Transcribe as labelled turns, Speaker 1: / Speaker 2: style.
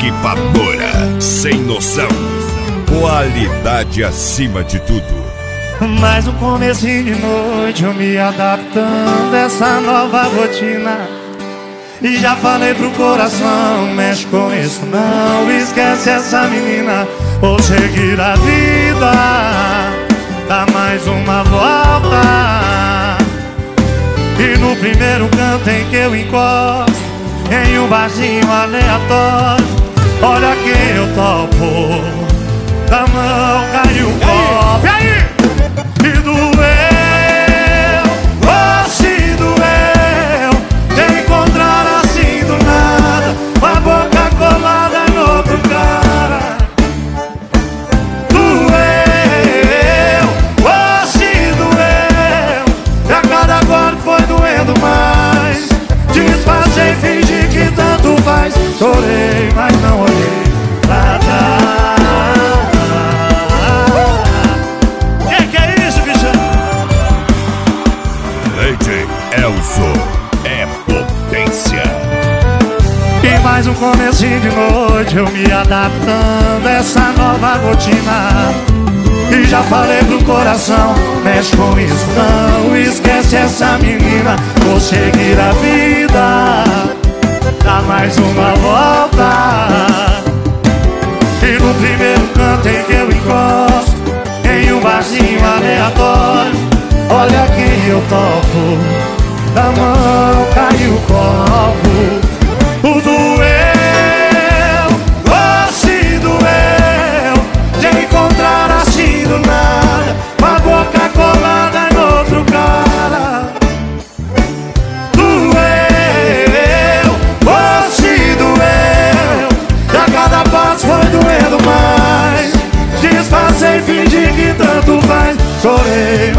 Speaker 1: Equipadora Sem Noção. Qualidade acima de tudo.
Speaker 2: Mas no comecinho de noite eu me adaptando a essa nova rotina. E já falei pro coração, mexe com isso não, esquece essa menina. Vou seguir a vida, dá mais uma volta. E no primeiro canto em que eu encosto, em um barzinho aleatório, olha quem eu topo, da mão caiu um copo. E aí? E doeu, oh se doeu, de encontrar assim do nada, com a boca colada em outro cara. Doeu, oh se doeu, e a cada golpe foi doendo mais. Desfazer e fingir que tanto faz. Chorei, mas não olhei pra trás.
Speaker 1: Elzo é potência.
Speaker 2: E mais um comecinho de noite eu me adaptando a essa nova rotina. E já falei pro coração, mexe com isso não, esquece essa menina. Vou seguir a vida, dá mais uma volta. E no primeiro canto em que eu encosto, em um barzinho aleatório, olha quem eu topo, da mão caiu o copo. O doeu, oh se doeu, de encontrar assim do nada, com a boca colada em outro cara. Doeu, oh se doeu, e a cada passo foi doendo mais. Desfazer e fingir que tanto faz. Chorei,